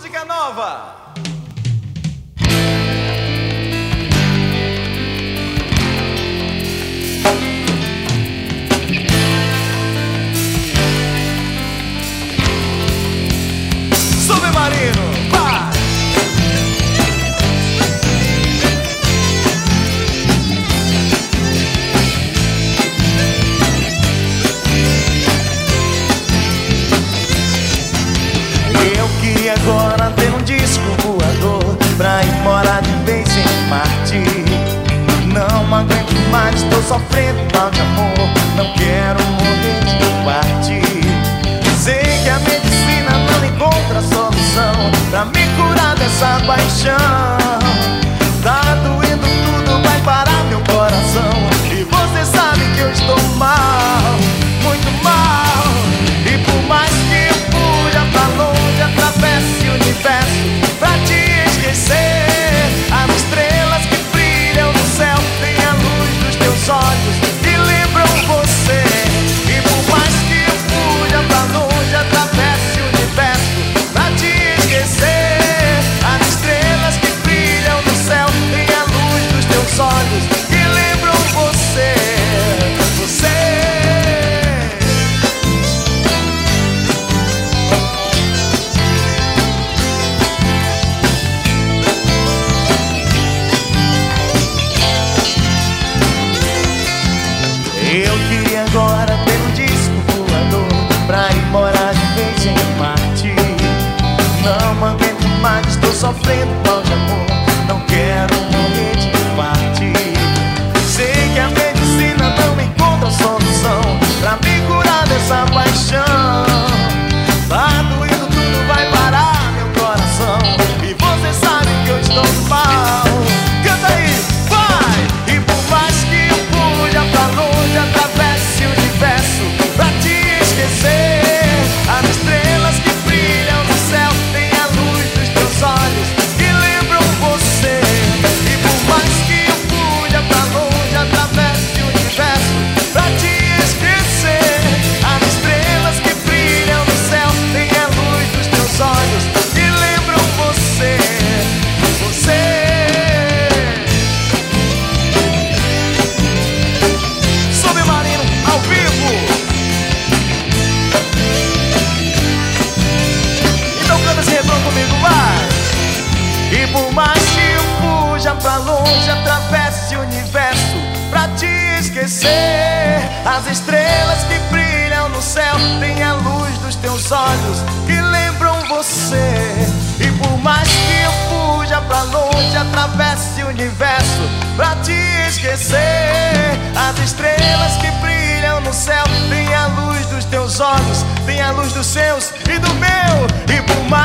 música nova. Submarino, vai! Eu queria agora ter um disco voador pra ir morar de vez em Marte. Não aguento mais, tô sofrendo mal de amor, não quero morrer de parte. Sei que a medicina não encontra solução pra me curar dessa paixão. Tá doendo tudo, vai parar meu coração, e você sabe que eu estou mal, muito mal. E por mais que eu fuja pra longe, atravesse o universo pra te esquecer, as estrelas que brilham no céu têm a luz dos teus olhos que lembram você. E por mais que eu fuja pra longe, atravesse o universo pra te esquecer, as estrelas que brilham no céu têm a luz dos teus olhos que lembram você. Eu queria agora ter um disco voador pra ir morar de vez em Marte. Não aguento mais, estou sofrendo mal de amor, não quero morrer de parte. Sei que a medicina não encontra solução pra me curar dessa paixão. Tá doendo tudo, vai parar meu coração, e você sabe que eu estou mal. Canta aí, vai! E por mais que eu fuja pra longe, atravesse o universo pra te esquecer, as estrelas que brilham no céu têm a luz dos teus olhos que lembram você. E por mais que eu fuja pra longe, atravesse o universo pra te esquecer, as estrelas que brilham no céu têm a luz dos teus olhos que lembram você. Submarino ao vivo. Então canta esse refrão comigo, vai! E por mais que eu fuja pra longe, atravesse o universo pra te esquecer, as estrelas que brilham no céu têm a luz dos teus olhos que lembram você. E por mais que eu fuja pra longe, atravesse o universo pra te esquecer, as estrelas que brilham no céu têm a luz dos teus olhos, têm a luz dos seus e do meu. E por mais